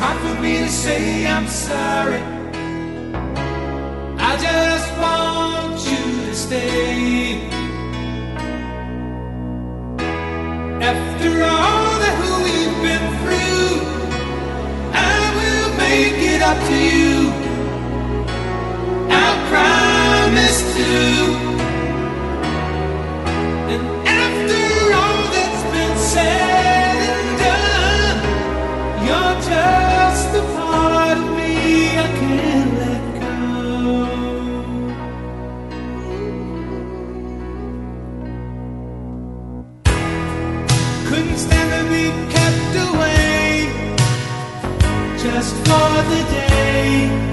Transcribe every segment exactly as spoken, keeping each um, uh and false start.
hard for me to say I'm sorry. I just want you to stay. After all that we've been through, I will make it up to you. I promise to. And after all that's been said and done, you're just a part of me I can't let go. Couldn't stand to be kept away just for the day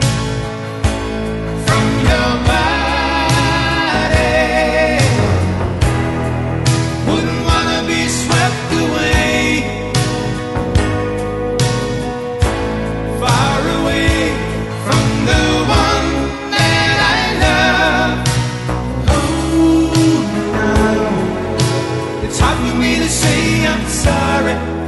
from your body. Wouldn't wanna be swept away, far away from the one that I love. Oh, no, it's hard for me to say I'm sorry.